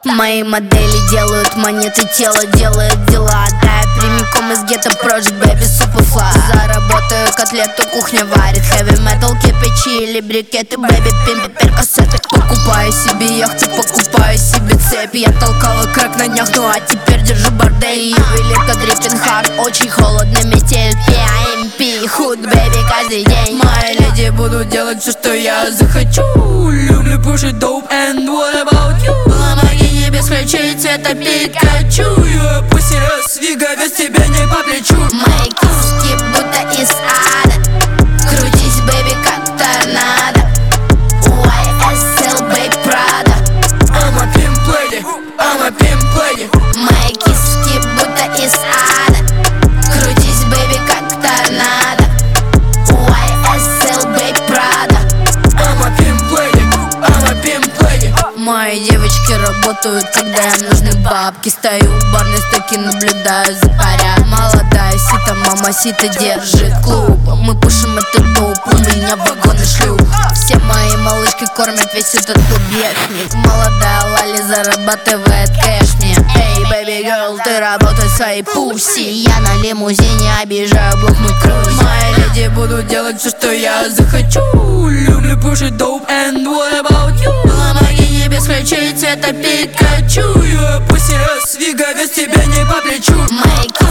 Мои модели делают монеты, тело делает дела. Да, я прямиком из гетто, Project Baby, Superfly. Заработаю котлету, кухня варит heavy metal, кирпичи или брикеты, baby, пимпи, перкассеты. Покупаю себе яхты, покупаю себе цепь. Я толкала крэк на днях, ну а теперь держу бордель. Ювелирка, дрифтинг, хард, очень холодно, метель. PIMP, худ, baby, каждый день. Мои леди будут делать все, что я захочу. Люблю пушить dope, and what about you? Ламборгини без ключей, цвета Пикачу. Пусть свига без тебя не по плечу. Мои киски будто из ада. Крутись, baby, как торнадо. YSL, babe, Prada. I'm a pimp lady, I'm a pimp lady. Мои киски будто из ада. Крутись, baby, как торнадо. YSL, babe, Prada. I'm a pimp lady, I'm a pimp lady. Мои девочки работают, когда им нужны бабки. Стою в барной стойке, наблюдаю за паря. Молодая сита, мама сита держит клуб. Мы пушим этот доп, у меня вагоны шлюх. Все мои малышки кормят весь этот клубешник. Молодая Лали зарабатывает кэш мне. Эй, baby girl, ты работай своей пуси. Я на лимузине объезжаю блок, мы круиз. Мои леди будут делать все, что я захочу. Люблю пушить доп, and what about you? Ламборгини без ключей, цвета Пикачу. Пусть свига без тебя не по плечу. Мои